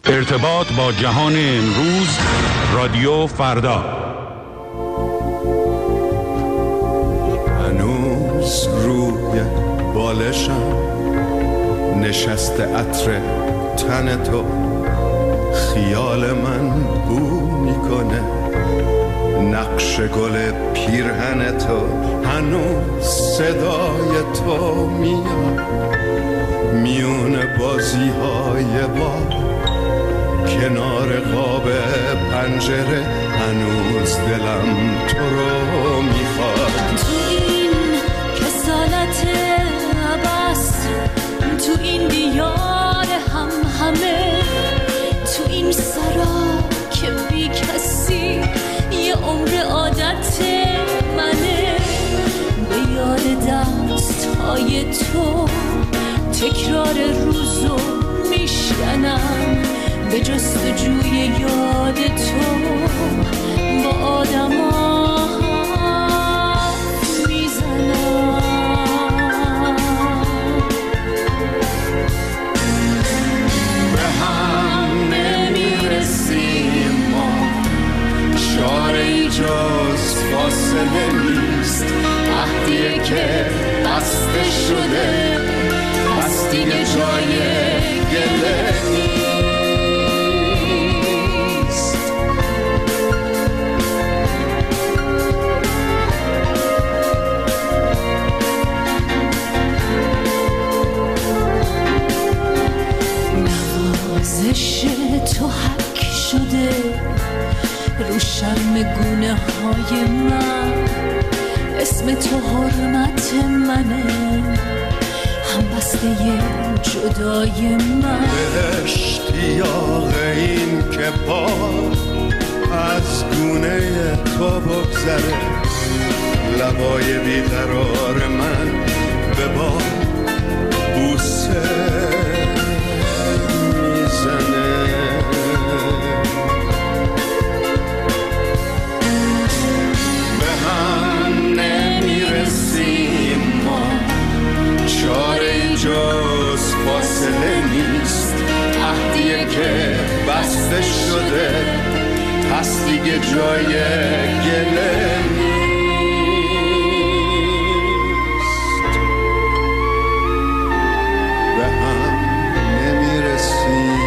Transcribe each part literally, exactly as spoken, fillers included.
ارتباط با جهان امروز، رادیو فردا. هنوز روی بالشم نشسته عطر تن تو، خیال من بو میکنه نقش گل پیرهن تو. هنوز صدای تو میاد میون بازی های با کنار قاب پنجره. هنوز دلم تو رو میخواد. تو این کسالت عباس، تو این دیار هم همه، تو این سرا که بی کسی یه عمر عادت منه. به یاد دست های تو تکرار روزو میشکنم، به جستجوی یاد تو با آدم ها میزنم. به هم نمیرسیم ما، چاره‌ای جز فاصله نیست. عهدیه که بسته شده، بستین جای گله نیست. نوازش تو حک شده رو شرم گونه های من، اسم تو حرمت منه، هم بسته جدای من. به اشتیاق این که بار از گونه تو بگذره، لبای بیقرار من به بار بوسه میزنه. به هم نمیرسیم ما، چاره جز فاصله نیست. عهدیه که بسته شده، پس دیگه جای گله نیست. به هم نمیرسیم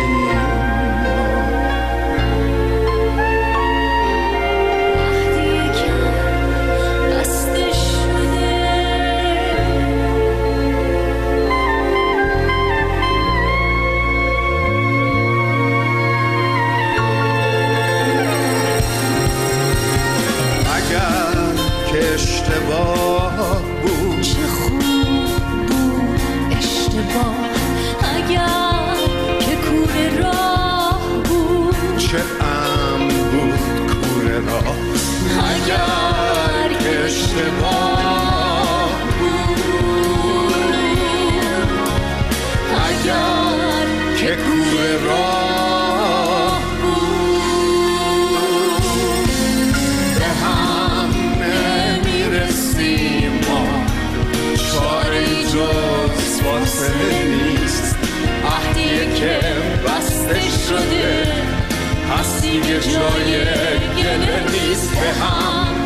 اشتباه بود. چه خوب بود اشتباه، اگر که کوره راه بود. چه ام بود کوره راه، اگر که اشتباه بود. اگر که کوره راه بود. به هم نمیرسیم ما، چاره جز فاصله نیست. عهدیه که بسته شده، پس دیگه جای گله نیست. به هم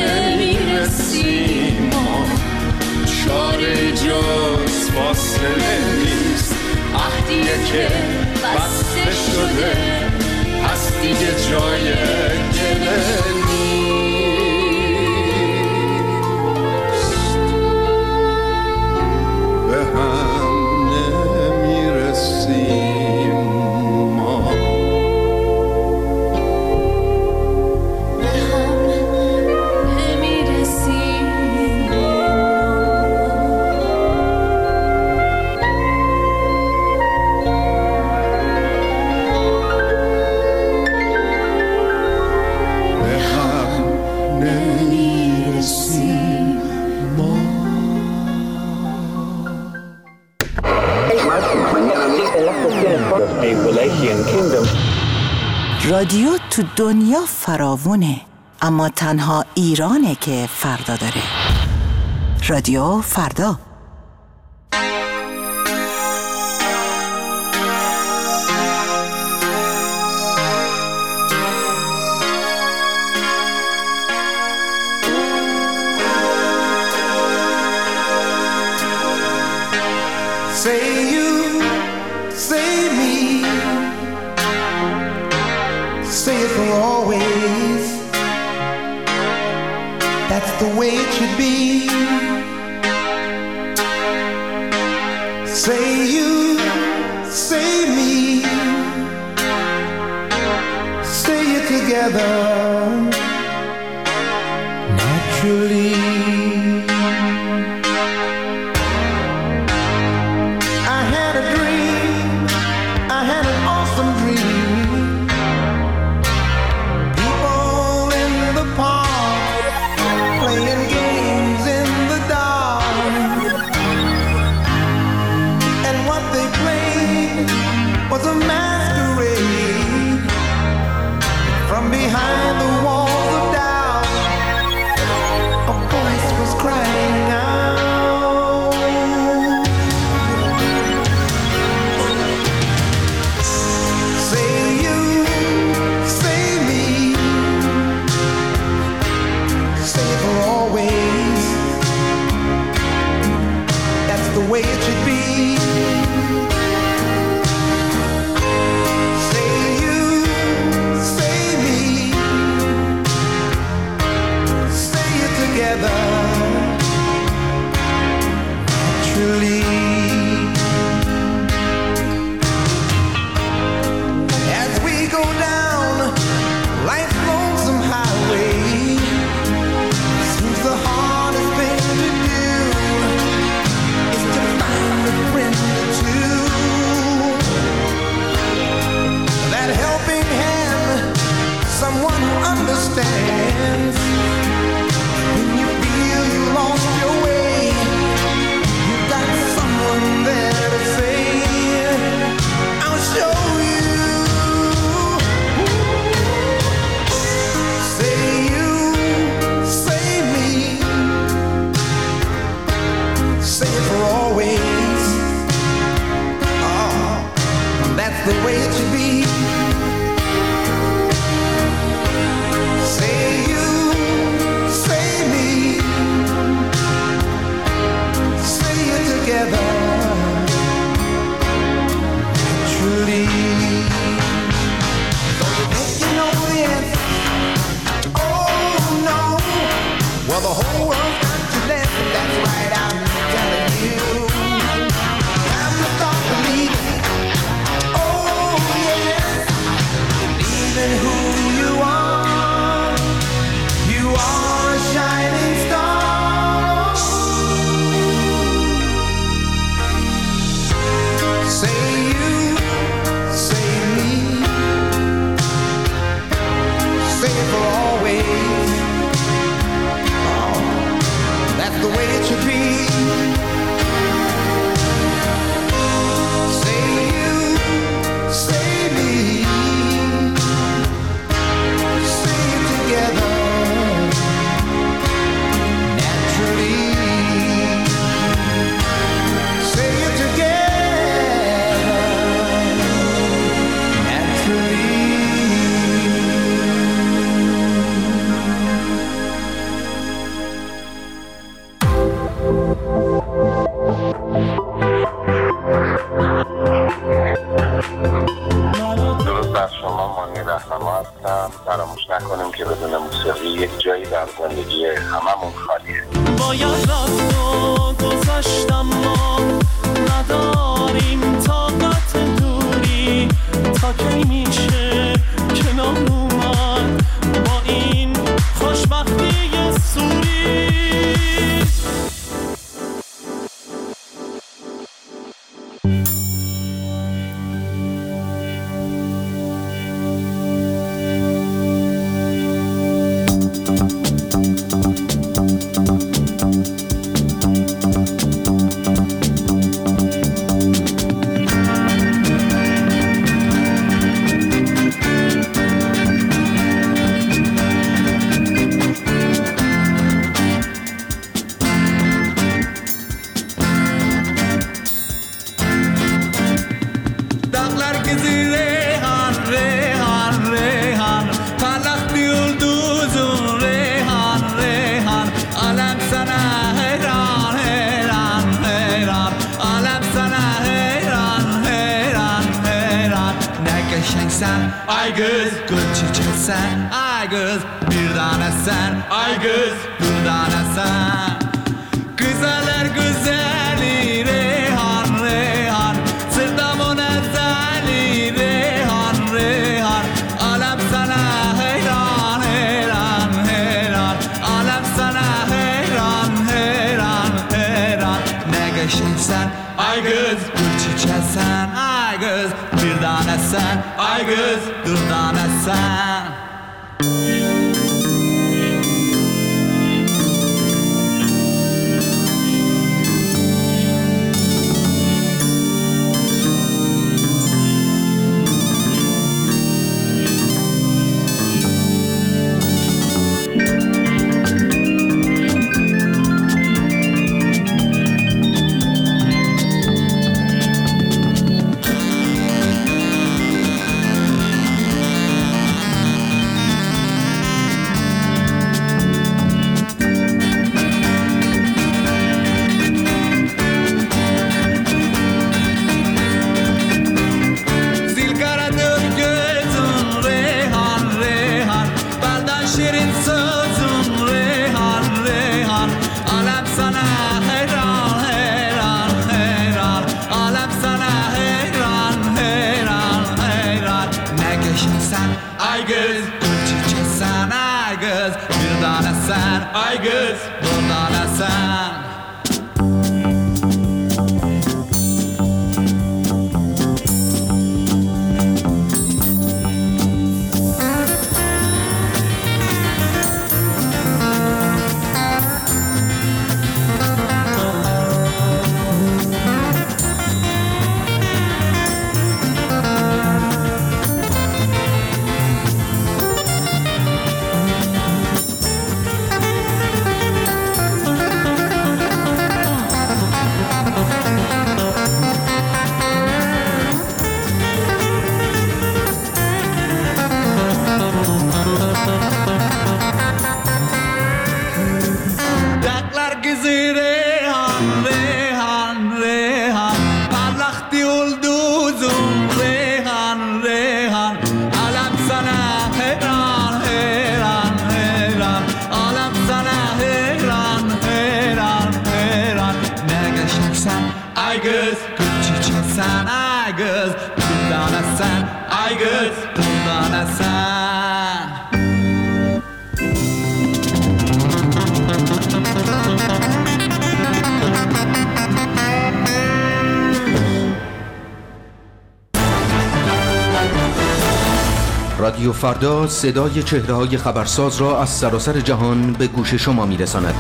نمیرسیم ما، چاره جز فاصله نیست. عهدیه که بسته شده، پس دیگه جای گله نیست. به هم نمیرسیم ما. به هم نمیرسیم به هم نمیرسیم ما. رادیو تو دنیا فراوونه، اما تنها ایرانه که فردا داره. رادیو فردا. That's the way it should be. Say you, say me, say it together naturally. I had a dream, I had an awesome dream. People in the park playing games in the dark, and what they played was a masquerade. From behind the walls of doubt, a voice was crying out. Say you, say me, say for always. That's the way it should be. Say you, say me, say it together naturally. As we go down life's lonesome highway, seems the hardest thing to do is to find a friend or two. That helping hand, someone who understands. When you feel you lost your way, you got someone there to say, I'll show you. Say you, say me, say it for always. Oh, that's the way it should be. Say you, say me, say it together naturally. So you think you know the answer? Oh no. Well, the whole world's got to listen. That's right, I'm telling you. Time to start believing. Oh yes, believe in who you are. You are a shining star. Say you, say me, say it for always. Oh, that's the way it should be. Say you, say me, say it together naturally. Say it together naturally. درود بر شما، مانی رهنما هستم. فراموش نکنیم که بدون موسیقی یک جایی در زندگی هممون خالیه. باید رفت و گذشتم، ما نداریم طاقت دوری. تا کی میشه کنار اومد با این خوشبختی سوری؟ geçensen ay göz gül çiçeksen ay göz bir tanesen ay göz bir tanesen güzeller güzeli Reyhan Reyhan sırtamın ezeli Reyhan Reyhan alem sana heyran heyran heyran alem sana heyran heyran heyran ne geçensen ay göz gül çiçeksen ay göz bir tanesen ay göz bir tanesen ay göz gül çiçeksen ay göz bir tanesen ay göz bir tanesen ay göz gül çiçeksen ay göz bir tanesen ay göz bir tanesen رادیو فردا صدای چهره‌های خبرساز را از سراسر جهان به گوش شما می‌رساند.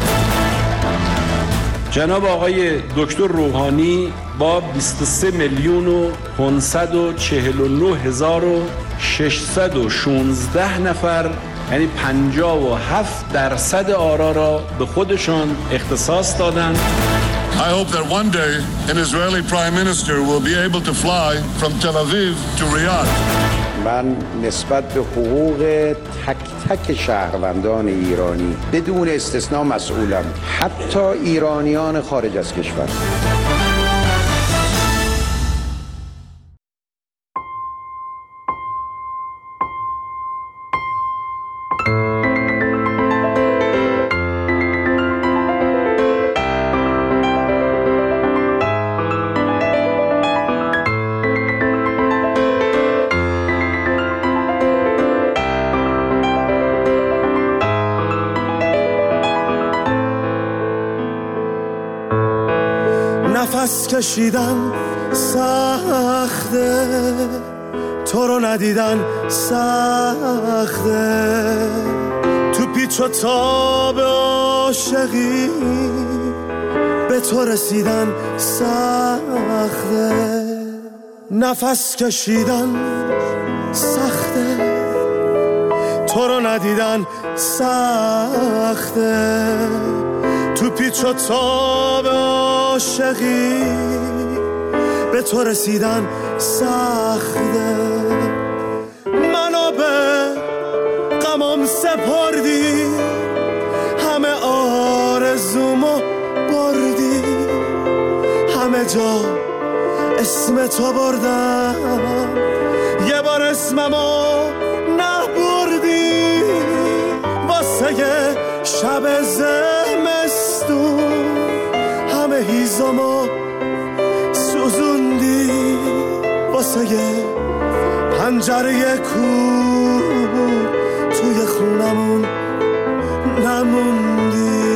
جناب آقای دکتر روحانی با بیست و سه میلیون و پانصد و چهل و نه هزار و ششصد و شانزده نفر یعنی پنجاه و هفت درصد آرا را به خودشان اختصاص دادند. I hope that one day an Israeli prime minister will be able to fly from Tel Aviv to Riyadh. من نسبت به حقوق تک تک شهروندان ایرانی بدون استثناء مسئولم، حتی ایرانیان خارج از کشور. نفس کشیدن سخته، تو رو ندیدن سخته، تو پیچ و تاب عاشقی به تو رسیدن سخته. نفس کشیدن سخته، تو رو ندیدن سخته، تو پیچ و تاب عاشقی به تو رسیدن سخته. منو به غمم سپردی، همه آرزومو بردی، همه جا اسم تو بردم، یه بار پنجره کور توی خونمون نموندی.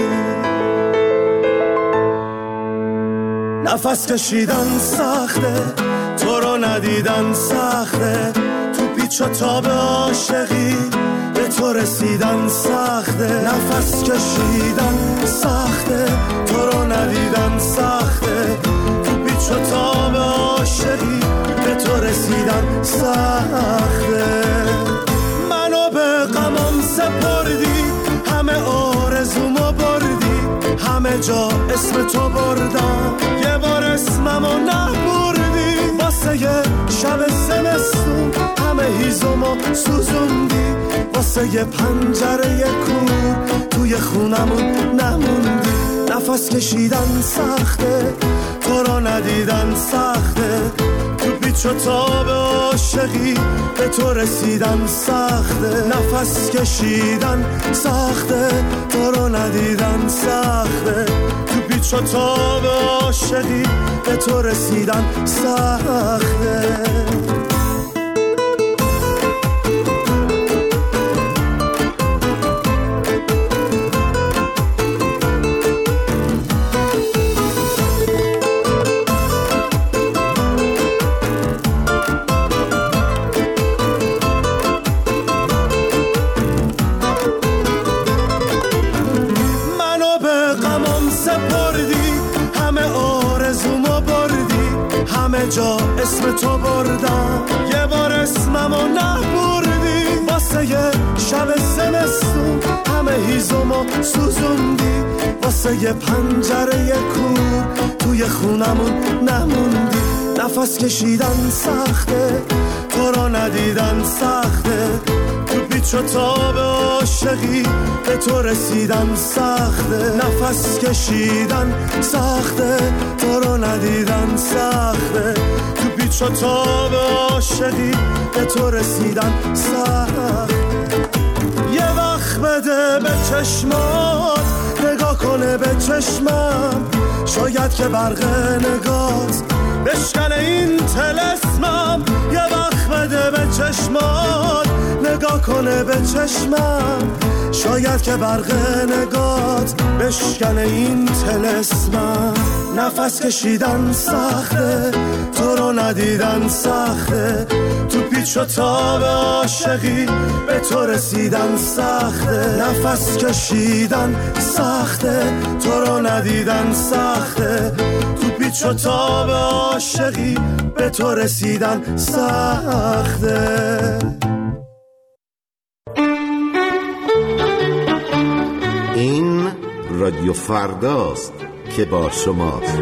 نفس کشیدن سخته، تو رو ندیدن سخته، تو پیچ و تاب عاشقی به تو رسیدن سخته. نفس کشیدن سخته، تو رو ندیدن سخته، تو پیچ و تاب عاشقی به تو رسیدن سخته. منو به غمم سپردی، همه آرزومو بردی، همه جا اسم تو بردم، یه بار اسممو نبردی. واسه یه شب زمستون همه هیزمو سوزوندی، واسه یه پنجره کور توی خونمون نموندی. نفس کشیدن سخته، تو رو ندیدن سخته، تو پیچ و تاب عاشقی به تو رسیدن سخته. نفس کشیدن سخته، تو رو ندیدن سخته، تو پیچ و تاب عاشقی به تو رسیدن سخته. جا اسم تو بردم، یه بار اسممو نبردی. واسه یه شب زمستون همه هیزمو سوزوندی، واسه یه پنجره کور توی خونمون نموندی. نفس کشیدن سخته، تو رو ندیدن سخته، تو پیچ و تاب عاشقی به تو رسیدن سخته. نفس کشیدن سخته، تو رو ندیدن سخته، تو پیچ و تاب عاشقی به تو رسیدن سخته. یه وقت بده به چشمات، نگاه کنه به چشمم، شاید که برق نگات بشکنه این طلسمم. یه وقت بده به چشمات، نگاه کنه به چشمم، شاید که برق نگات بشکنه این طلسمم. نفس کشیدن سخته، تو رو ندیدن سخته، تو پیچ و تاب عاشقی به تو رسیدن سخته. نفس کشیدن سخته، تو رو ندیدن سخته، تو پیچ و تاب عاشقی به تو رسیدن سخته. این رادیو فرداست که با شماست.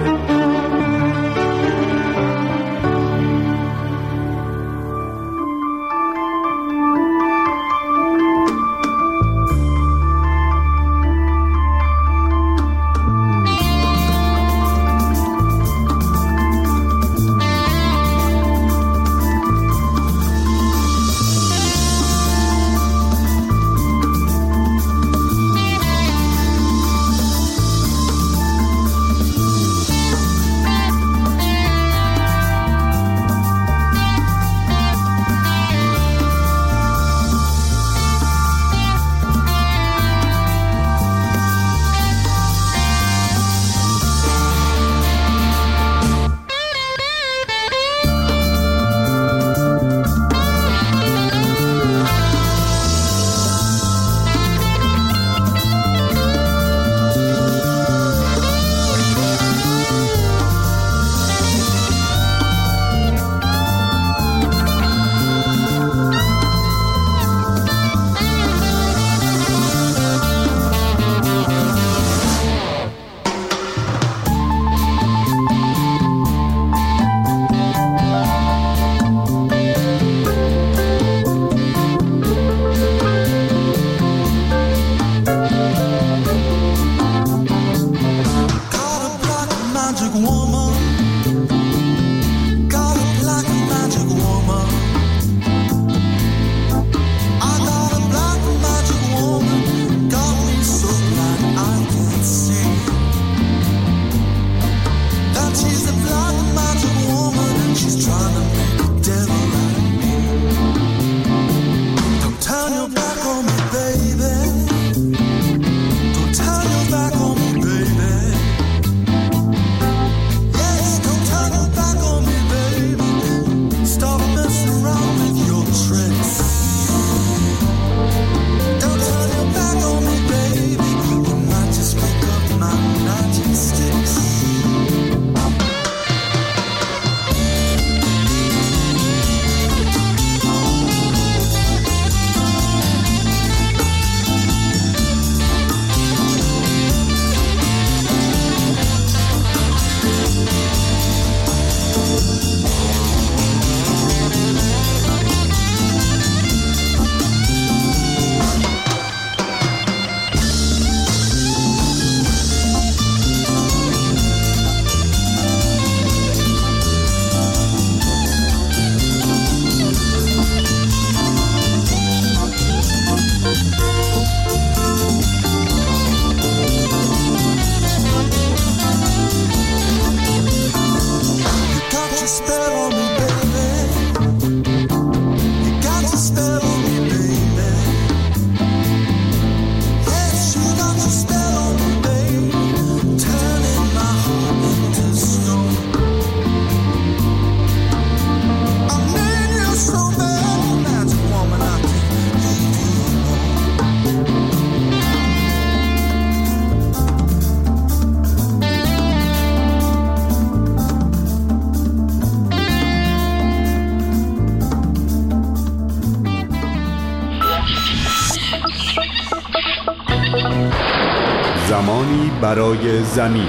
زمانی برای زمین.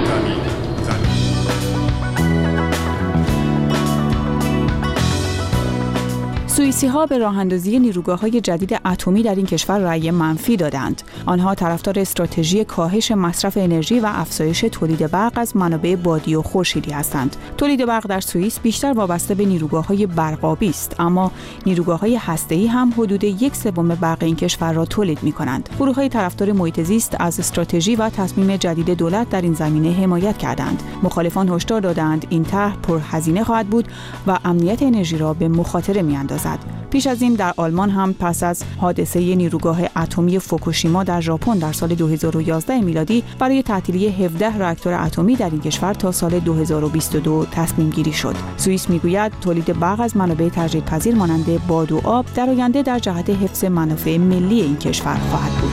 سوئیسی‌ها به راه‌اندازی نیروگاه‌های جدید اتمی در این کشور رأی منفی دادند. آنها طرفدار استراتژی کاهش مصرف انرژی و افزایش تولید برق از منابع بادی و خورشیدی هستند. تولید برق در سوئیس بیشتر وابسته به نیروگاه‌های برق‌آبی است، اما نیروگاه‌های هسته‌ای هم حدود یک سوم برق این کشور را تولید می‌کنند. گروه‌های طرفدار محیط زیست از استراتژی و تصمیم جدید دولت در این زمینه حمایت کردند. مخالفان هشدار دادند این طرح پرهزینه خواهد بود و امنیت انرژی را به مخاطره می‌اندازد. پیش از این در آلمان هم پس از حادثه نیروگاه اتمی فوکوشیما در ژاپن در سال دو هزار و یازده میلادی برای تعطیلی هفده راکتور اتمی در این کشور تا سال دو هزار و بیست و دو تصمیم گیری شد. سوئیس میگوید تولید برق از منابع تجدیدپذیر مانند باد و آب در آینده در جهت حفظ منافع ملی این کشور خواهد بود.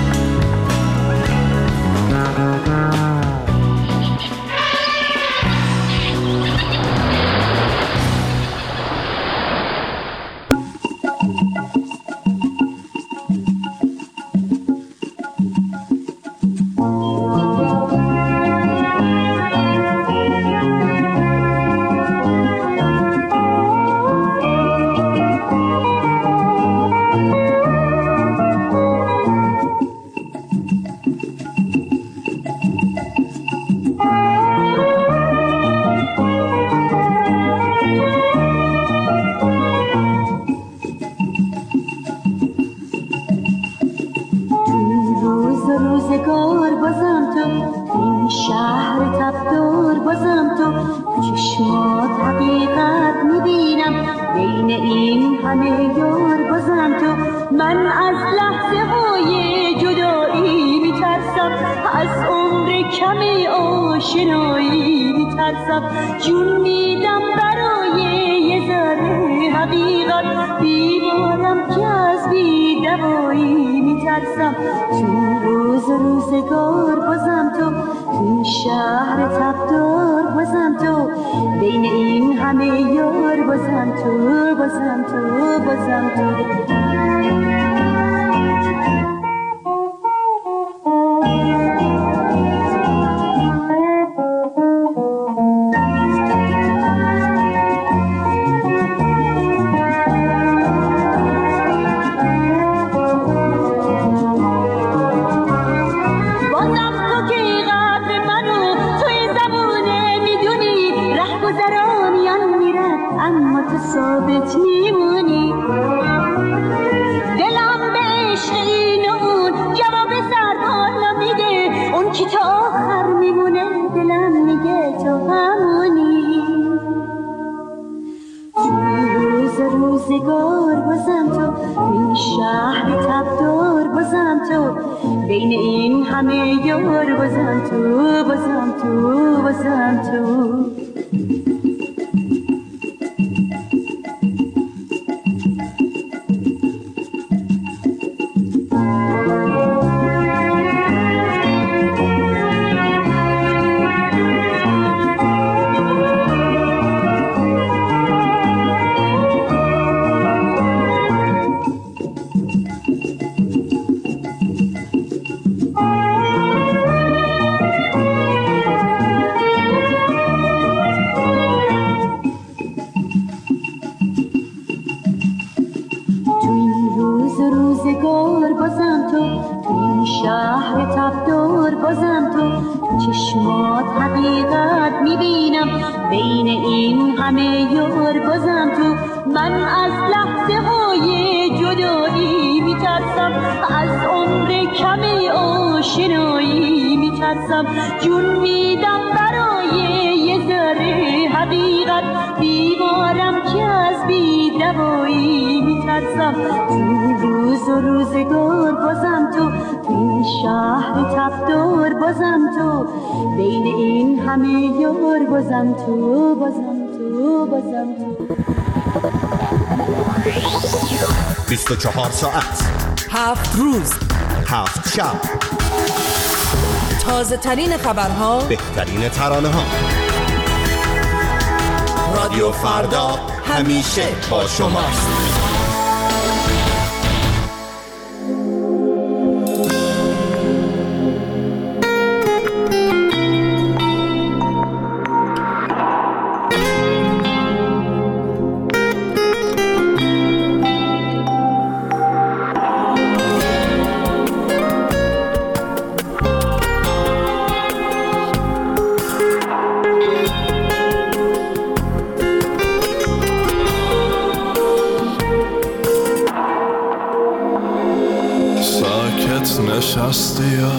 جون میدم برای یه ذره حقیقت، بیمارم که از بی دوایی میترسم. تو روز روزگار بازم تو، تو شهر تبدار بازم تو، بین این همه یار بازم تو، بازم تو، بازم تو. ثابت میمونی، دلم به عشق این و اون جواب سرد حالا میده، اون کی تا آخر میمونه دلم میگه تو همونی. تو روز روزگار بازم تو، این شهر تبدار بازم تو، بین این همه یار بازم تو، بازم تو، بازم تو. چشمات حقیقت میبینم، بین این همه یار بازم تو. من از لحظه های جدایی میترسم، از عمر کم آشنایی میترسم. جون میدم برای یه ذره حقیقت، بیمارم که از بی دوایی میترسم. تو روز و روزگار بازم تو، این شهر تبدار بازم تو، بین این همه یار بازم تو، بازم تو، بازم تو. بیست و چهار ساعت، هفت روز، هفت شب، تازه ترین خبرها، بهترین ترانه ها. رادیو فردا همیشه با شماست. نشستی یا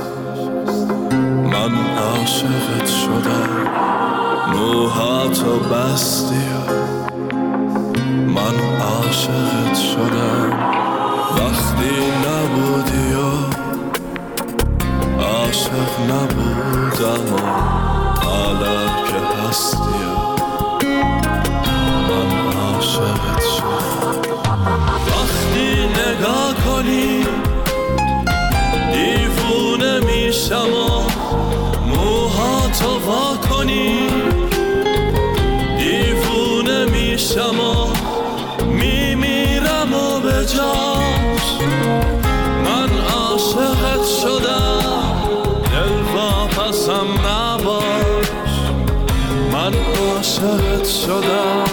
من عاشقت شدم، موهاتو بستی یا من عاشقت شدم، وقتی نبودی و عاشق نبودم و حالا که هستی و من عاشقت شدم. وقتی نگاه کنی دیوونه میشم و موهاتو وا کنی، دیوونه میشم و میمیرم و به جاش من عاشقت شدم، دل واپسم نباش من عاشقت شدم.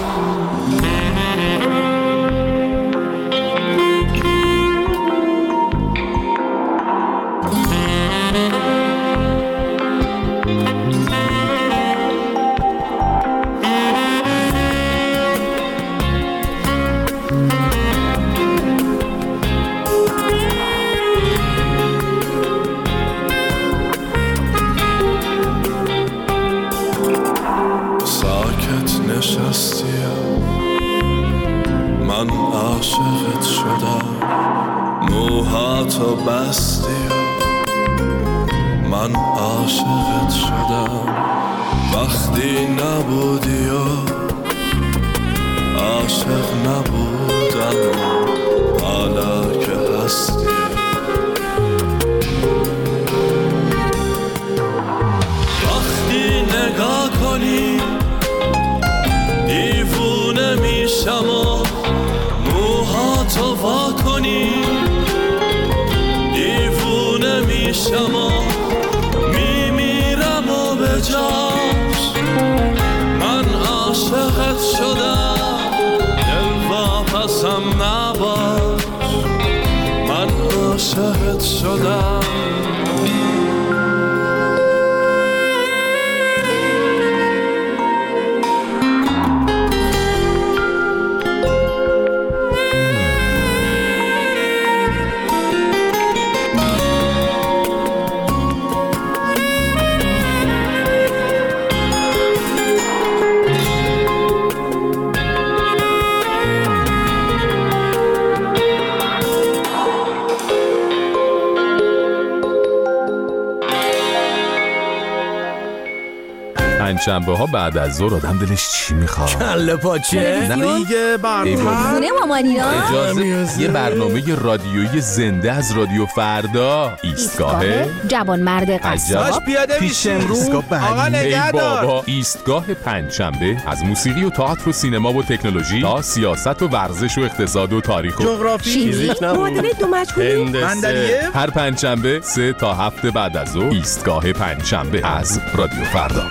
من عاشقت شدم، موهاتو بستی من عاشقت شدم، وقتی نبودی و عاشق نبودم حالا که هستی. وقتی نگاه کنی دیوونه میشم و موهاتو وا کنی، دیوونه میشم و میمیرم و به جاش من عاشقت شدم، دل واپسم نباش من عاشقت شدم. پنجشنبه ها بعد از ظهر آدم دلش چی میخواد؟ کله پاچه دیگه برنامه خونه مامانینا اجازه یه برنامه رادیویی زنده از رادیو فردا، ایستگاه جوان مرد قصاب پیاده پیش امروز آقا نگهدار. بابا ایستگاه پنجشنبه از موسیقی و تئاتر و سینما و تکنولوژی تا سیاست و ورزش و اقتصاد و تاریخ و جغرافی، فیزیک، معادله دو مجهولی، هندسه. هر پنجشنبه سه تا هفت بعد از ظهر ایستگاه پنجشنبه از رادیو فردا.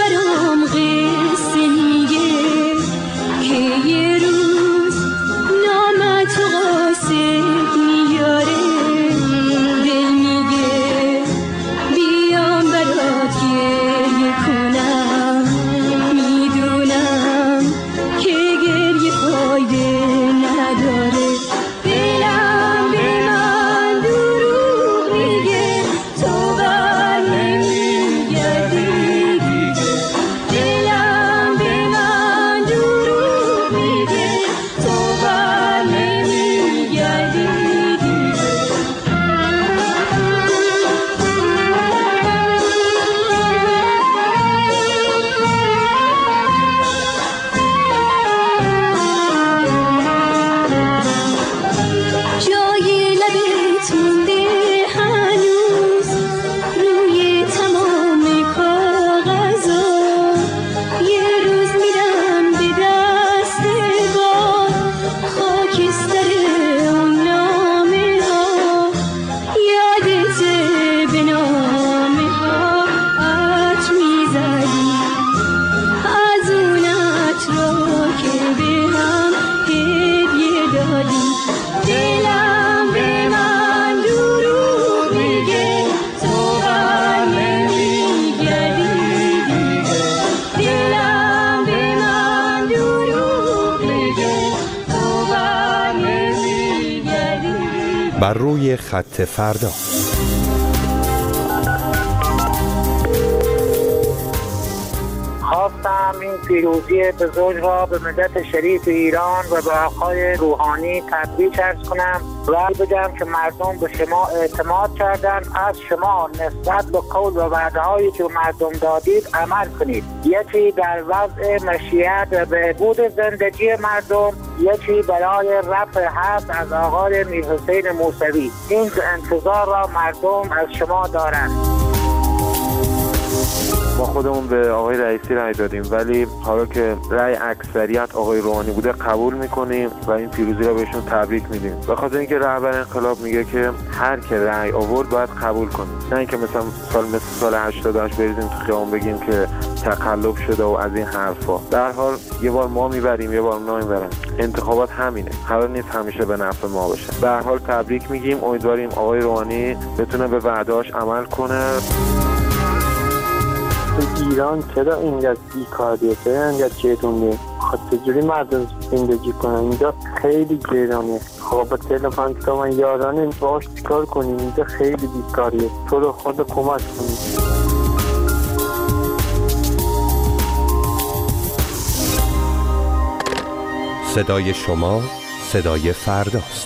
برام قصه میگه که یه روز نام تو قاصد میاره، دل میگه بیام برات گریه کنم، میدونم که گریه فایده نداره. دلم به من دروغ میگه تو بر نمیگردی دیگه، دلم به من دروغ میگه تو بر نمیگردی دیگه. جای لبت مونده هنوز روی تمام کاغذا، یه روز میرم به دست باد خاکستر اون نامه ها، یادته به نامه ها عطر میزدی، از اون عطرا که به هم هدیه دادی. دلم به من دروغ میگه تو بر نمیگردی دیگه، دلم به من دروغ میگه تو بر نمیگردی. بر روی خط فردا. خواستم این پیروزی بزرگ را به ملت شریف ایران و به آقای روحانی تبریک عرض کنم و بگم که مردم به شما اعتماد کردند. از شما نسبت به قول و وعده‌هایی که مردم دادید عمل کنید، یکی در وضع مشیت و بهبود زندگی مردم، یکی برای رفع حق از آقای میرحسین موسوی. این انتظار را مردم از شما دارند. ما خودمون به آقای رئیسی رأی دادیم، ولی حالا که رأی اکثریت آقای روحانی بوده قبول میکنیم و این پیروزی را بهشون تبریک میدیم، به خاطر اینکه رهبر انقلاب میگه که هر که رأی آورد باید قبول کنیم، نه اینکه مثلا سال مثل سال هشتاد و هشت بریزیم تو خیابون بگیم که تقلب شده و از این حرفا. در حال یه بار ما میبریم یه بار اونا میبرن، انتخابات همینه، قرار نیست همیشه به نفع ما باشه. به هر حال تبریک میگیم، امیدواریم آقای روحانی بتونه به وعده‌اش عمل کنه. تو ایران چرا اینقدر بیکاریه، چرا اینقدر گرونه؟ خب چجوری مردم زندگی کنن؟ اینجا خیلی گرانه. خب با تلفن تا من یارانه باش چیکار کنیم؟ اینجا خیلی بیکاریه، تو رو خود کمک کنیم. صدای شما صدای فرداست.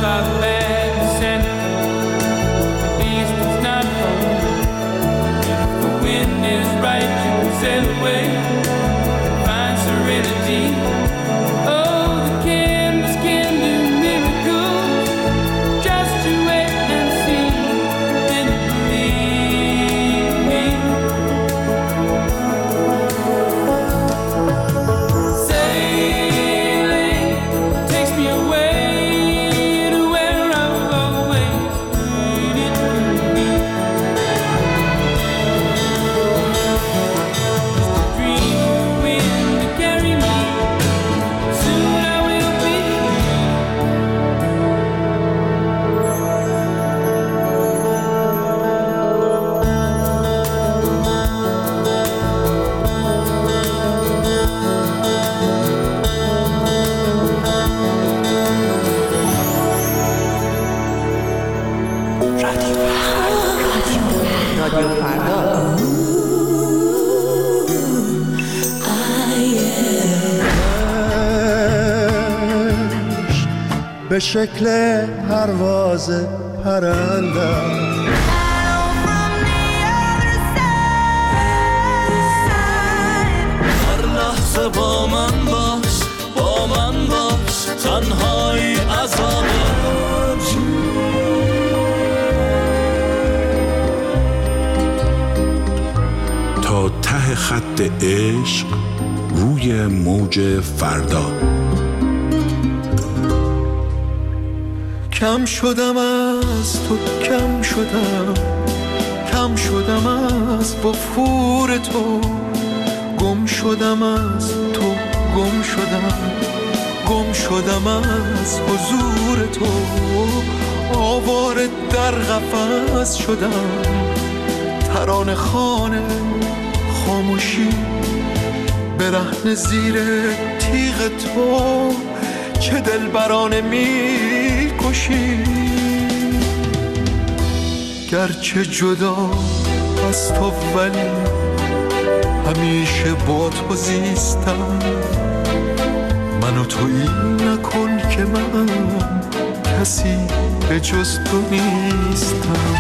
five back center. At least it's not cold. If the wind is right, you can sail away, find serenity. Oh, the canvas can do miracles. Just you wait and see, and believe me. Sailing takes me away to where I've always needed to be. Just a dream wind to carry me. Soon I will be رادیو فردا. به شکل پرواز پرنده هر لحظه با من باش، با من باش، تنهایی عذابه. تا ته خط عشق روی موج فردا. کم شدم از تو، کم شدم، کم شدم از وفور تو، گم شدم از تو، گم شدم، گم شدم از حضور تو، آواره در قفس شدم، ترانه خانه خاموشی، برهنه زیر تیغ تو، چه دلبرانه می کشی. گرچه جدا از تو ولی همیشه با تو زیستم. منو تویی نکن که من کسی به جز تو نیستم.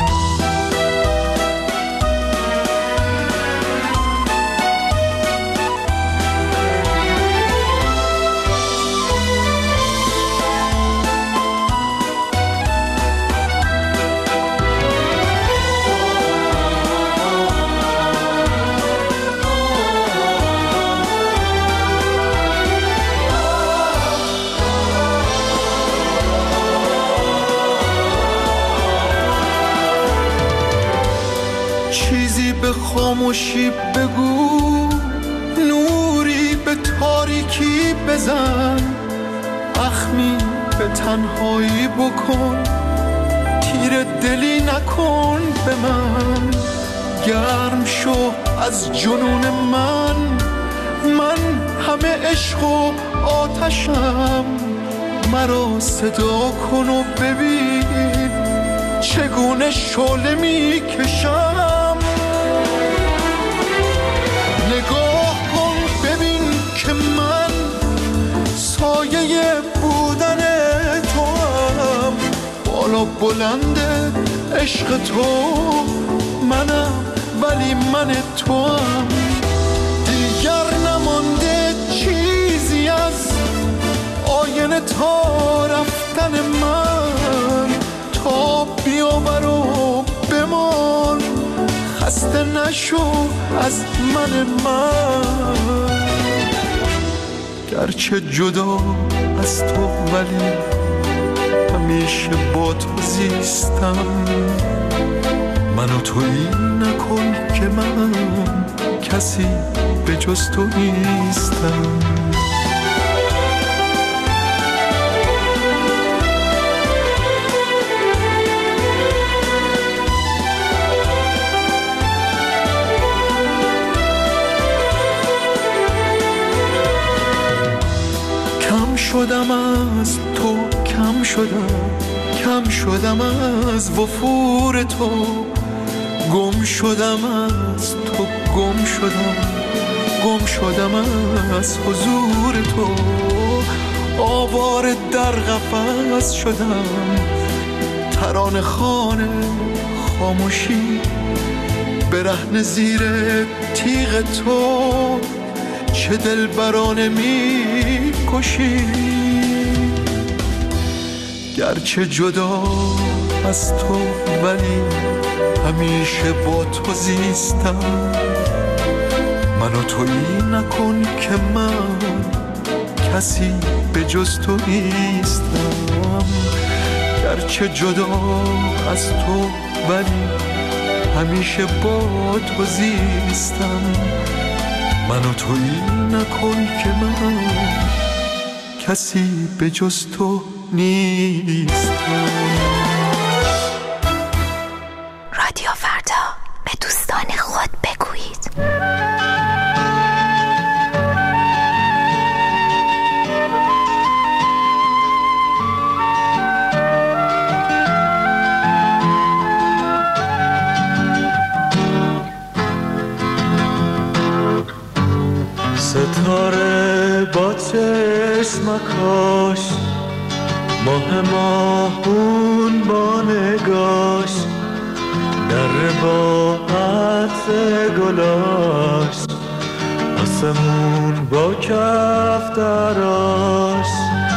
به خاموشی بگو، نوری به تاریکی بزن، اخمی به تنهایی بکن، تیر دلی نکن به من. گرم شو از جنون من، من همه عشق و آتشم. مرا صدا کن و ببین چگونه شعله می کشم. نگاه کن ببین که من سایه بودن تو هم، بالا بلند عشق تو منم، ولی من تو هم. دیگر نمانده چیزی از آینه تا رفتن من، تا بیاور و بمان، خسته نشو از من من. گرچه جدا از تو ولی همیشه با تو زیستم. منو تویی نکن که من کسی به جز تو نیستم. کم شدم از تو، کم شدم، کم شدم از وفور تو، گم شدم از تو، گم شدم، گم شدم از حضور تو، آواره در قفس شدم، ترانه خانه خاموشی برهنه زیر تیغ تو، چه دلبرانه می کشی. گرچه جدا از تو ولی همیشه با تو زیستم، منو تویی نکن که من کسی به جز تو نیستم. گرچه جدا از تو ولی همیشه با تو زیستم، منو تویی نکن که من کسی به جز تو نیستم. رادیو فردا، به دوستان خود بگویید. ستاره با چشمکاش، ماه ماهون با نگاش، در با عطر گلاش، آسمون با کف دراش.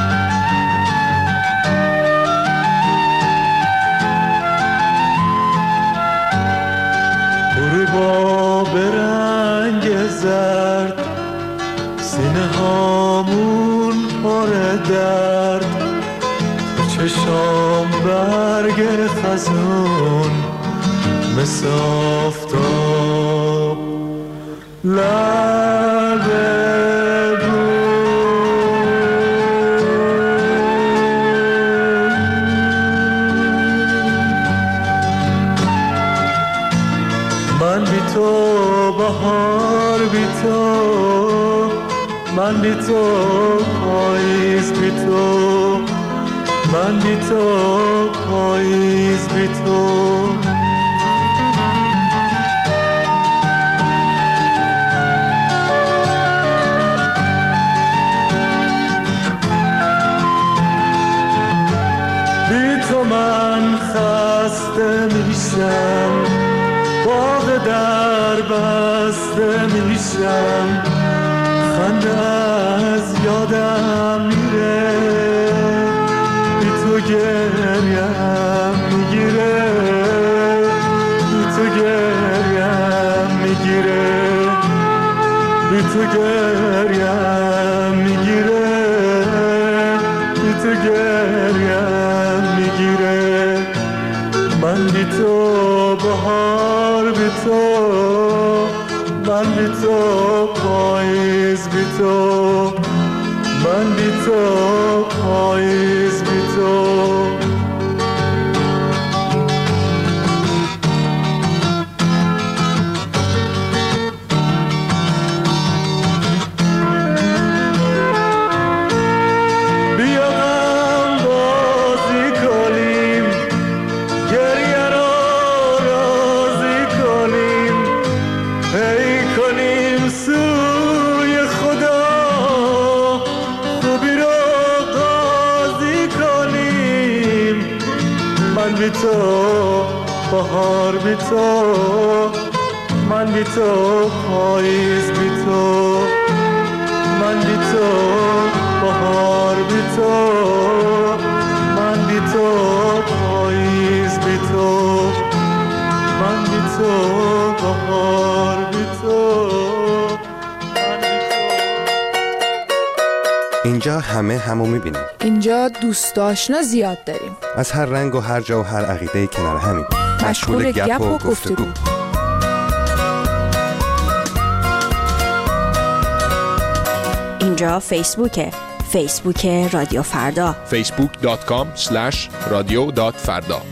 غروبا به رنگ زرد، سینه هامون پر درد، تو چشام برگ خزون مثل آفتاب لب من بی تو، بهار بی تو، من بی تو، پاییز بی تو، من بی تو، پاییز بی تو. بی تو من خسته میشم، باغ در بسته میشم، خنده از یادم میره، بی تو گریم میگیره، بی تو گریم میگیره، بی تو گریم میگیره، بی تو گریم میگیره. من بی تو، بهار بی تو، من بی تو، پاییز بی تو، من بی تو، پاییز بی تو. بیا هم بازی کنیم، گریه رو راضی کنیم، ای کنیم سوی خدا، خوبی رو قاضی کنیم. من بی تو، بهار بی تو، من بی تو، پاییز بی تو، من بی تو، بهار بی تو، من بی تو، پاییز بی تو، من بی تو، بهار بی تو. اینجا همه همو میبینیم. اینجا دوست آشنا زیاد داریم، از هر رنگ و هر جا و هر عقیده کنار همین، مشغول گپ و گفتگو. اینجا فیسبوکه، فیسبوک رادیو فردا، فیسبوک دات کام اسلش رادیو دات فردا.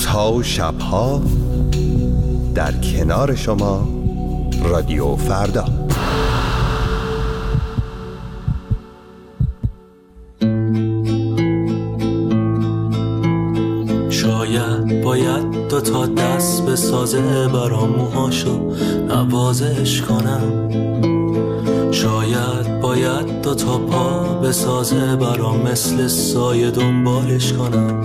روزها و شبها در کنار شما رادیو فردا. شاید باید دو تا دست به سازه برام موهاشو نوازش کنم، شاید باید دو تا پا به سازه برام مثل سایه دنبالش کنم،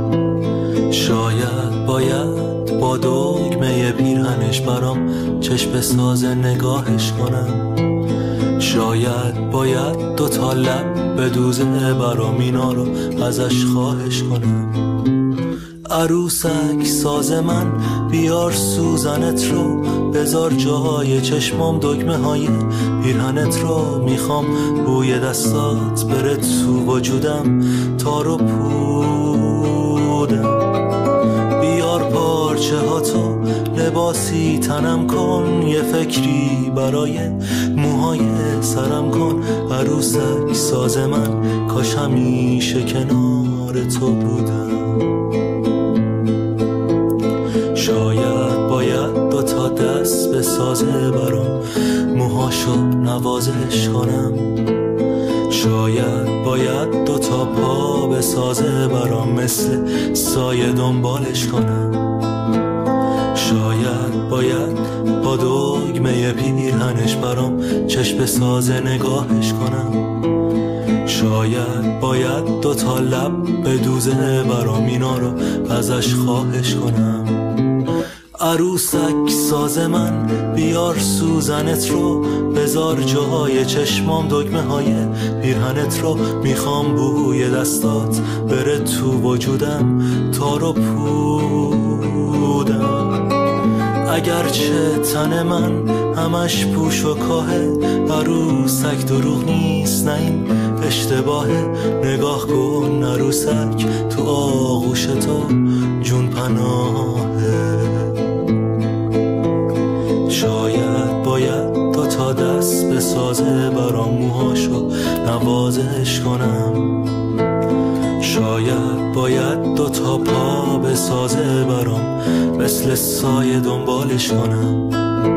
شاید باید با دگمه پیرهنش برام چشم سازه نگاهش کنم، شاید باید دو تا لب به دوزه برام اینا رو ازش خواهش کنم. عروسک ساز من بیار سوزنت رو، بذار جای چشمام دگمه های پیرهنت رو، میخوام بوی دستات بره تو وجودم تا رو پودم، بیار پارچه ها تو لباسی تنم کن، یه فکری برای موهای سرم کن. عروسک ساز من کاش همیشه کنار تو بودم. شاید باید دو تا دست به سازه برام موهاشو نوازش کنم، شاید باید دو تا پا به سازه برام مثل سایه دنبالش کنم، شاید باید با دگمه پیرهنش برام چشم سازه نگاهش کنم، شاید باید دو تا لب به دوزه برام اینا رو ازش خواهش کنم. عروسک ساز من بیار سوزنت رو، بذار جای چشمام دگمه های پیرهنت رو، میخوام بوی دستات بره تو وجودم تا رو پودم. اگرچه تن من همش پوش و کاهه، عروسک دروغ نیست نه این اشتباهه، نگاه کن عروسک تو آغوش تو جون پناهه. شاید باید دو تا دست به سازه برام موهاشو نوازش کنم، شاید باید دو تا پا به سازه برام مثل سایه دنبالش کنم،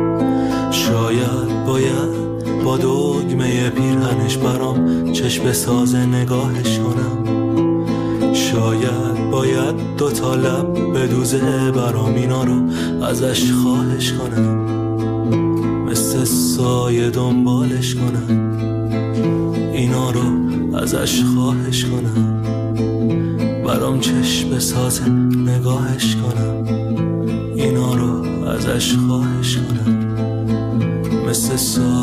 شاید باید با دگمه پیرهنش برام چشم سازه نگاهش کنم، شاید باید دو تا لب به دوزه برام اینا رو ازش خواهش کنم، مثل سایه دنبالش کنم، اینا رو ازش خواهش کنم، برام چشم سازه نگاهش کنم، اینا رو ازش خواهش کنم، مثل سایه